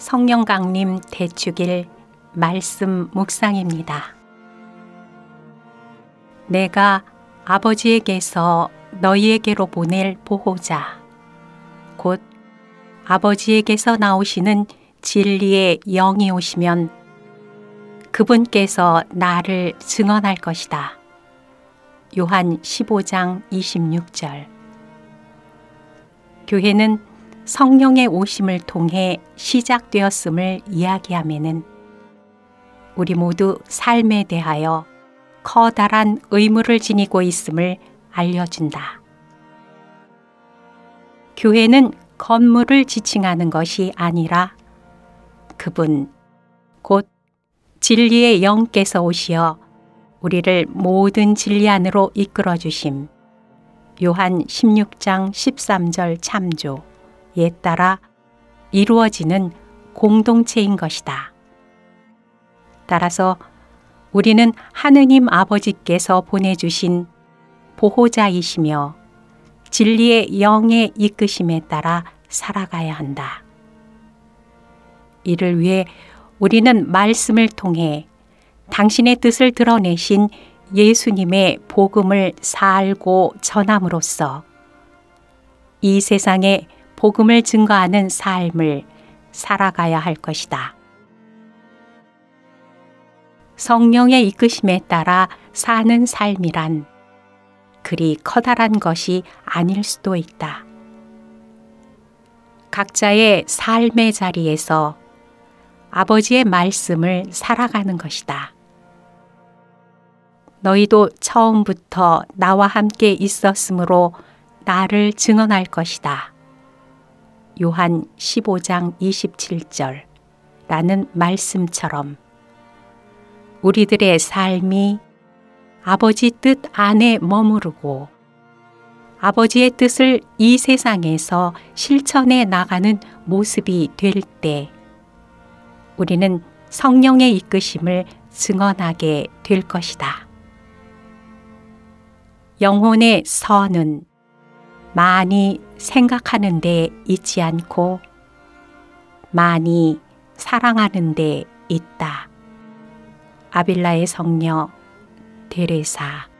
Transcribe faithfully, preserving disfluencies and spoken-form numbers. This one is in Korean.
성령 강림 대축일 말씀 묵상입니다. 내가 아버지에게서 너희에게로 보낼 보호자, 곧 아버지에게서 나오시는 진리의 영이 오시면 그분께서 나를 증언할 것이다. 요한 십오 장 이십육 절. 교회는 성령의 오심을 통해 시작되었음을 이야기하면은 우리 모두 삶에 대하여 커다란 의무를 지니고 있음을 알려준다. 교회는 건물을 지칭하는 것이 아니라 그분, 곧 진리의 영께서 오시어 우리를 모든 진리 안으로 이끌어 주심. 요한 십육 장 십삼 절 참조에 따라 이루어지는 공동체인 것이다. 따라서 우리는 하느님 아버지께서 보내주신 보호자이시며 진리의 영의 이끄심에 따라 살아가야 한다. 이를 위해 우리는 말씀을 통해 당신의 뜻을 드러내신 예수님의 복음을 살고 전함으로써 이 세상에 복음을 증거하는 삶을 살아가야 할 것이다. 성령의 이끄심에 따라 사는 삶이란 그리 커다란 것이 아닐 수도 있다. 각자의 삶의 자리에서 아버지의 말씀을 살아가는 것이다. 너희도 처음부터 나와 함께 있었으므로 나를 증언할 것이다. 요한 십오 장 이십칠 절 라는 말씀처럼 우리들의 삶이 아버지 뜻 안에 머무르고 아버지의 뜻을 이 세상에서 실천해 나가는 모습이 될 때 우리는 성령의 이끄심을 증언하게 될 것이다. 영혼의 선은 많이 생각하는 데 있지 않고 많이 사랑하는 데 있다. 아빌라의 성녀 테레사.